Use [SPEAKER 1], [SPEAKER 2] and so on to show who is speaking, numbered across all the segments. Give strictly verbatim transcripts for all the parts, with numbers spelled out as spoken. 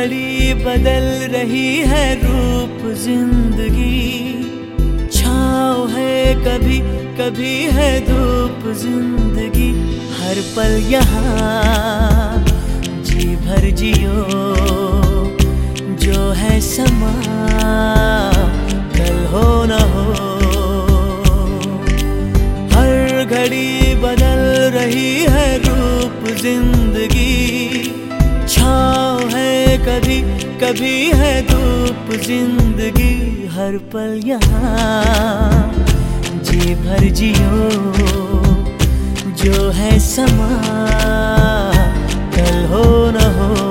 [SPEAKER 1] घड़ी बदल रही है रूप जिंदगी, छाँव है कभी कभी है धूप जिंदगी। हर पल यहाँ जी भर जियो, जो है समा कल हो न हो। हर घड़ी बदल रही है रूप जिंदगी, छाँव है कभी कभी है धूप जिंदगी। हर पल यहाँ जी भर जियो, जो है समा कल हो न हो।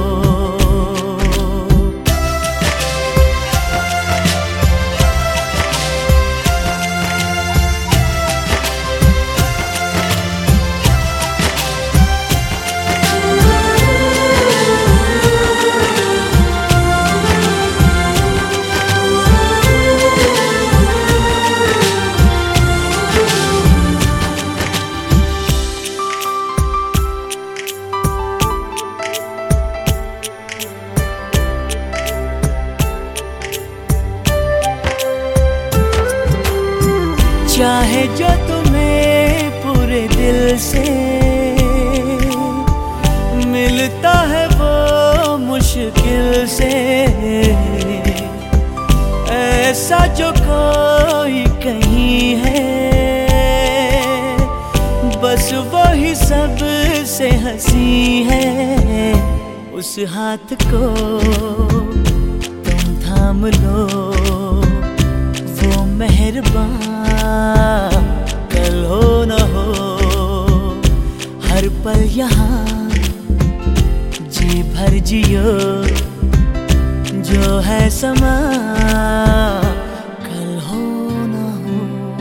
[SPEAKER 1] चाहे जो तुम्हें पूरे दिल से मिलता है वो मुश्किल से, ऐसा जो कोई कहीं है बस वो ही सब से हंसी है। उस हाथ को तुम थाम लो, वो मेहरबान कल हो न हो। हर पल यहाँ जी भर जियो, जो है समा कल हो न हो।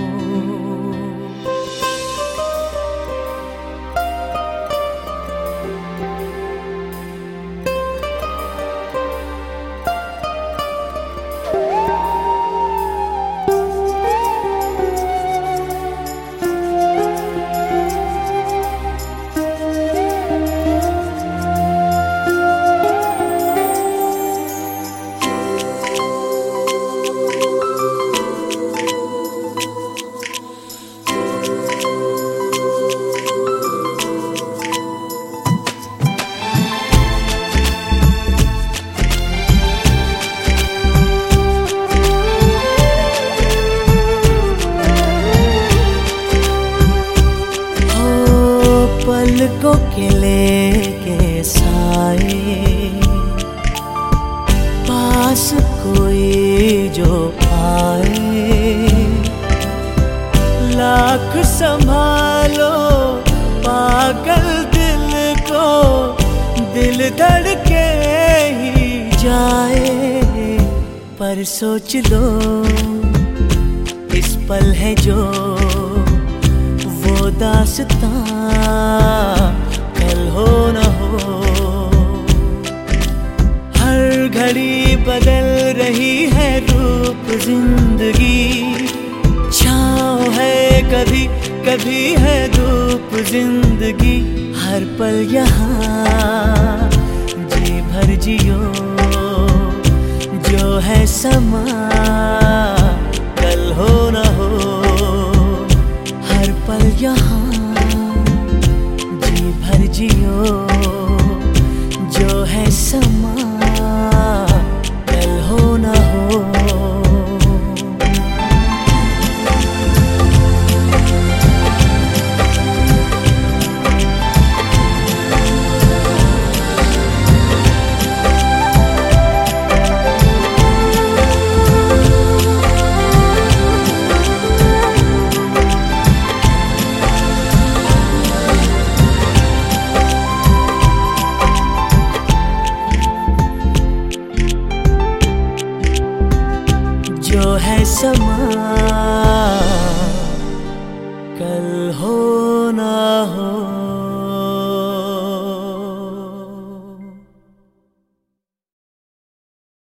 [SPEAKER 1] पलकों के लेके साए, पास कोई जो आए। लाख संभालो पागल दिल को, दिल धड़के ही जाए। पर सोच लो इस पल है जो वो दास्तां कल हो न हो। हर घड़ी बदल रही है रूप जिंदगी, छाँव है कभी कभी है धूप जिंदगी। हर पल यहाँ जी भर जियो, जो है समा कल हो न हो। हर पल यहाँ जी भर जियो, जो है समा कल हो न हो। जो है समा